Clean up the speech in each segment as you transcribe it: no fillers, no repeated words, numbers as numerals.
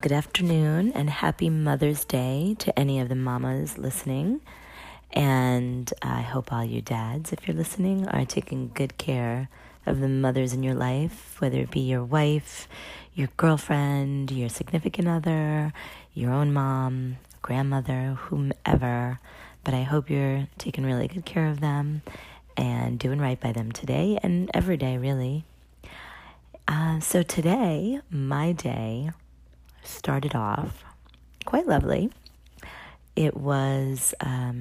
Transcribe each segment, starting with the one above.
Good afternoon and happy Mother's Day to any of the mamas listening. And I hope all you dads, if you're listening, are taking good care of the mothers in your life, whether it be your wife, your girlfriend, your significant other, your own mom, grandmother, whomever. But I hope you're taking really good care of them and doing right by them today and every day, really. So today, my day started off quite lovely. It was,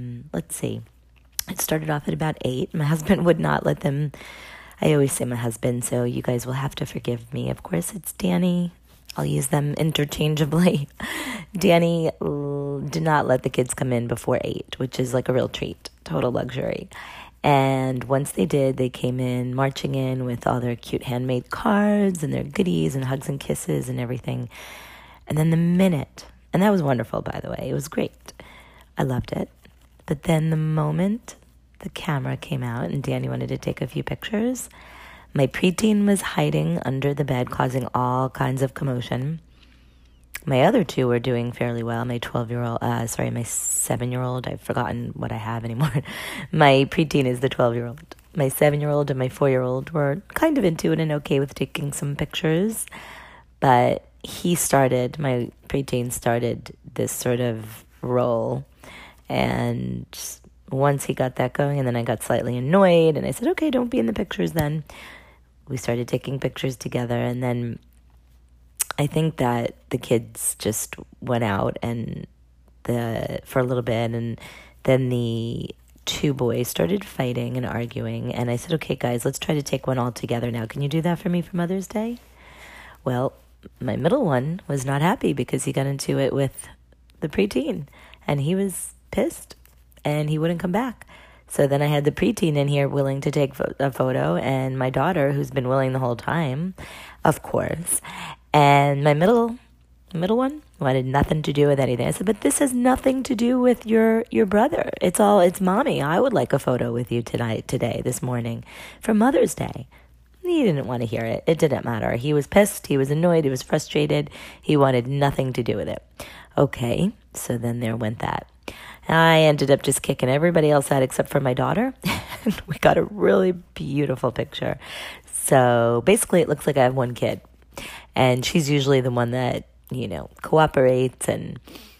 it started off at about 8. My husband would not let them, I always say my husband, so you guys will have to forgive me. Of course, it's Danny. I'll use them interchangeably. Danny did not let the kids come in before 8, which is like a real treat, total luxury. And once they did, they came in, marching in with all their cute handmade cards and their goodies and hugs and kisses and everything. And then and that was wonderful, by the way. It was great. I loved it. But then the moment the camera came out and Danny wanted to take a few pictures, my preteen was hiding under the bed, causing all kinds of commotion. My other two were doing fairly well. My 7-year-old, I've forgotten what I have anymore. My preteen is the 12-year-old. My 7-year-old and my 4-year-old were kind of into it and okay with taking some pictures. But my preteen started this sort of role. And once he got that going, and then I got slightly annoyed, and I said, okay, don't be in the pictures then. We started taking pictures together, and then I think that the kids just went out for a little bit, and then the two boys started fighting and arguing, and I said, okay, guys, let's try to take one all together now. Can you do that for me for Mother's Day? Well, my middle one was not happy because he got into it with the preteen, and he was pissed, and he wouldn't come back. So then I had the preteen in here willing to take a photo, and my daughter, who's been willing the whole time, of course. And my middle one wanted nothing to do with anything. I said, but this has nothing to do with your brother. It's mommy. I would like a photo with you this morning for Mother's Day. He didn't want to hear it. It didn't matter. He was pissed. He was annoyed. He was frustrated. He wanted nothing to do with it. Okay, so then there went that. I ended up just kicking everybody else out except for my daughter. And we got a really beautiful picture. So basically it looks like I have one kid. And she's usually the one that, cooperates and,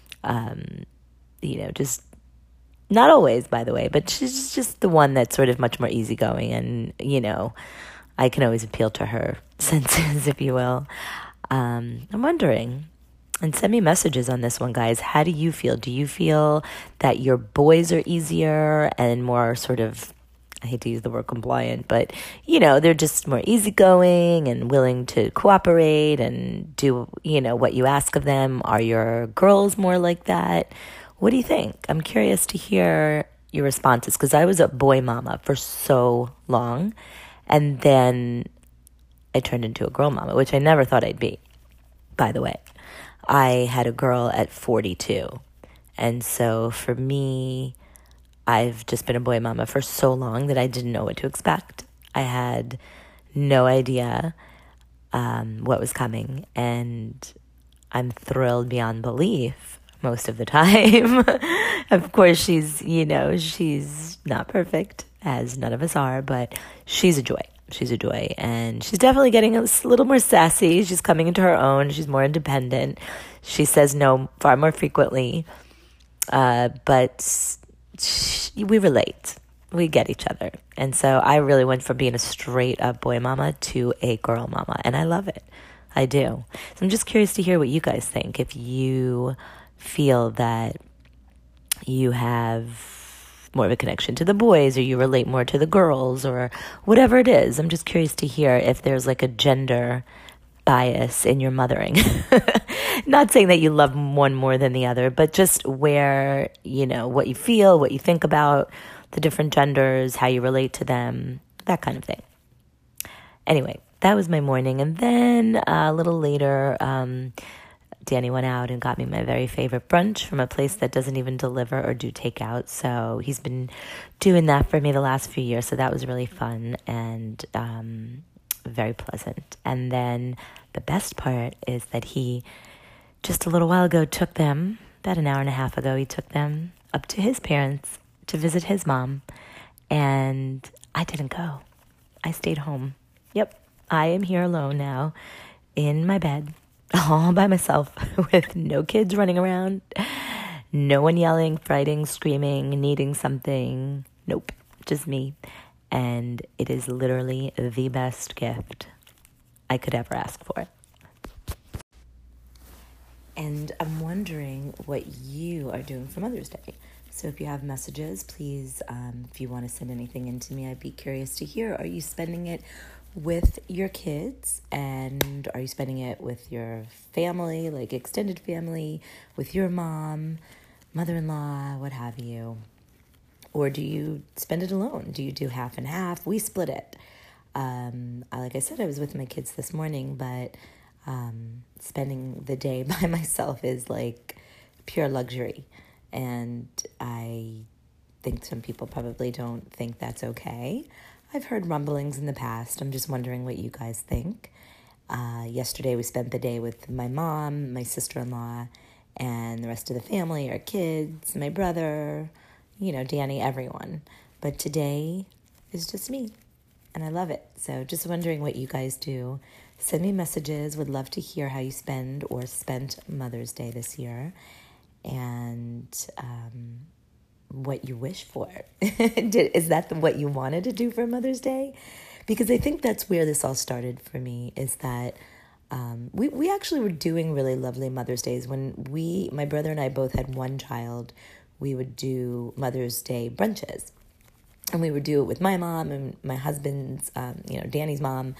just not always, by the way, but she's just the one that's sort of much more easygoing. And, I can always appeal to her senses, if you will. I'm wondering, and send me messages on this one, guys. How do you feel? Do you feel that your boys are easier and more sort of, I hate to use the word compliant, but, they're just more easygoing and willing to cooperate and do, what you ask of them? Are your girls more like that? What do you think? I'm curious to hear your responses because I was a boy mama for so long. And then I turned into a girl mama, which I never thought I'd be, by the way. I had a girl at 42. And so for me, I've just been a boy mama for so long that I didn't know what to expect. I had no idea what was coming. And I'm thrilled beyond belief most of the time. Of course, she's not perfect, as none of us are, but she's a joy. She's a joy. And she's definitely getting a little more sassy. She's coming into her own. She's more independent. She says no far more frequently. But we relate. We get each other. And so I really went from being a straight up boy mama to a girl mama. And I love it. I do. So I'm just curious to hear what you guys think. If you feel that you have more of a connection to the boys or you relate more to the girls or whatever it is. I'm just curious to hear if there's like a gender bias in your mothering. Not saying that you love one more than the other, but just where, what you feel, what you think about the different genders, how you relate to them, that kind of thing. Anyway, that was my morning. And then a little later, Danny went out and got me my very favorite brunch from a place that doesn't even deliver or do takeout. So he's been doing that for me the last few years. So that was really fun and very pleasant. And then the best part is that he just a little while ago took them, about an hour and a half ago, he took them up to his parents to visit his mom. And I didn't go. I stayed home. Yep, I am here alone now in my bed, all by myself with no kids running around, no one yelling, fighting, screaming, needing something. Nope, just me. And it is literally the best gift I could ever ask for. And I'm wondering what you are doing for Mother's Day. So if you have messages, please, if you want to send anything in to me, I'd be curious to hear. Are you spending it with your kids? And are you spending it with your family, like extended family, with your mom, mother-in-law, what have you? Or do you spend it alone? Do you do half and half? We split it. Like I said, I was with my kids this morning, but spending the day by myself is like pure luxury. And I think some people probably don't think that's okay. I've heard rumblings in the past. I'm just wondering what you guys think. Yesterday we spent the day with my mom, my sister-in-law, and the rest of the family, our kids, my brother, Danny, everyone. But today is just me, and I love it. So just wondering what you guys do. Send me messages. Would love to hear how you spend or spent Mother's Day this year, and what you wish for. Is that what you wanted to do for Mother's Day? Because I think that's where this all started for me, is that we actually were doing really lovely Mother's Days. When my brother and I both had one child, we would do Mother's Day brunches. And we would do it with my mom and my husband's, Danny's mom.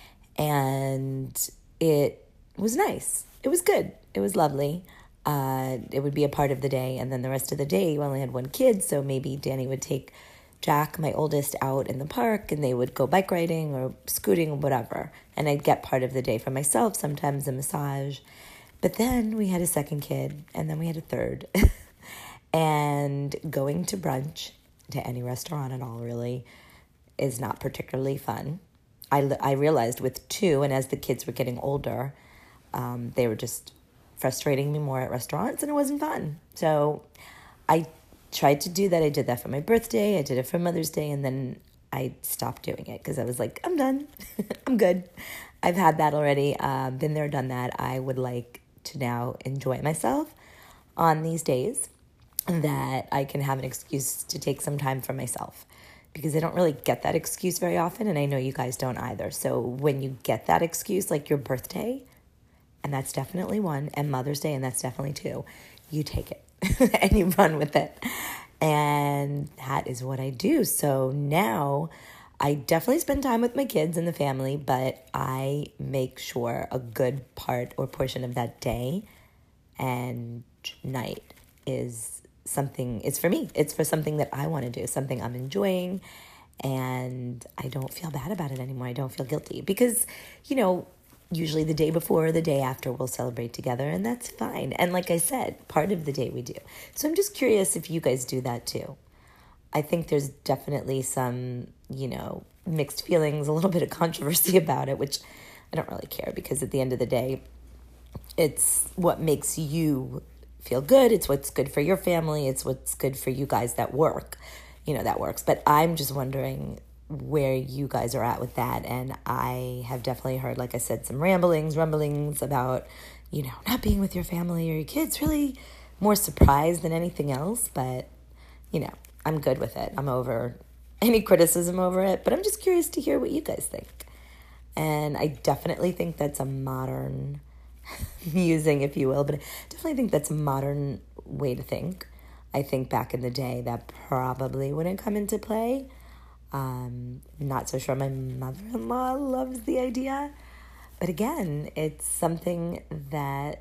And it was nice. It was good. It was lovely. It would be a part of the day. And then the rest of the day, we only had one kid. So maybe Danny would take Jack, my oldest, out in the park, and they would go bike riding or scooting or whatever. And I'd get part of the day for myself, sometimes a massage. But then we had a second kid, and then we had a third. And going to brunch, to any restaurant at all, really, is not particularly fun. I realized with two, and as the kids were getting older, they were just frustrating me more at restaurants, and it wasn't fun. So I tried to do that. I did that for my birthday. I did it for Mother's Day, and then I stopped doing it because I was like, I'm done. I'm good. I've had that already. Been there, done that. I would like to now enjoy myself on these days, that I can have an excuse to take some time for myself, because I don't really get that excuse very often, and I know you guys don't either. So when you get that excuse, like your birthday, and that's definitely one, and Mother's Day, and that's definitely two, you take it and you run with it. And that is what I do. So now I definitely spend time with my kids and the family, but I make sure a good part or portion of that day and night is something, it's for me. It's for something that I want to do, something I'm enjoying, and I don't feel bad about it anymore. I don't feel guilty because, usually the day before or the day after we'll celebrate together, and that's fine. And like I said, part of the day we do. So I'm just curious if you guys do that too. I think there's definitely some, mixed feelings, a little bit of controversy about it, which I don't really care, because at the end of the day, it's what makes you feel good. It's what's good for your family. It's what's good for you guys that work. That works. But I'm just wondering where you guys are at with that. And I have definitely heard, like I said, some rumblings about, not being with your family or your kids, really more surprised than anything else. But, I'm good with it. I'm over any criticism over it. But I'm just curious to hear what you guys think. And I definitely think that's a modern musing, if you will, but I definitely think that's a modern way to think. I think back in the day that probably wouldn't come into play. Not so sure my mother-in-law loves the idea, but again, it's something that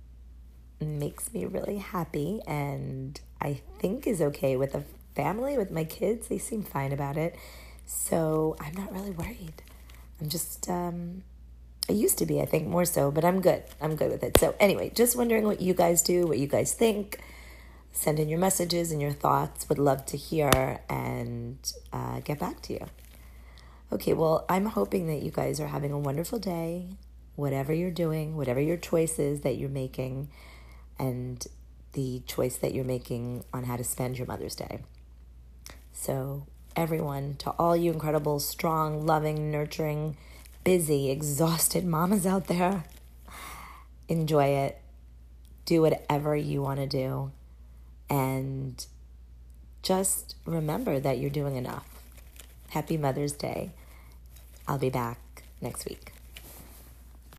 makes me really happy, and I think is okay with a family, with my kids. They seem fine about it, so I'm not really worried. I'm just I used to be, I think, more so, but I'm good. I'm good with it. So anyway, just wondering what you guys do, what you guys think. Send in your messages and your thoughts. Would love to hear and get back to you. Okay, well, I'm hoping that you guys are having a wonderful day, whatever you're doing, whatever your choices that you're making, and the choice that you're making on how to spend your Mother's Day. So everyone, to all you incredible, strong, loving, nurturing, busy, exhausted mamas out there, enjoy it. Do whatever you want to do. And just remember that you're doing enough. Happy Mother's Day. I'll be back next week.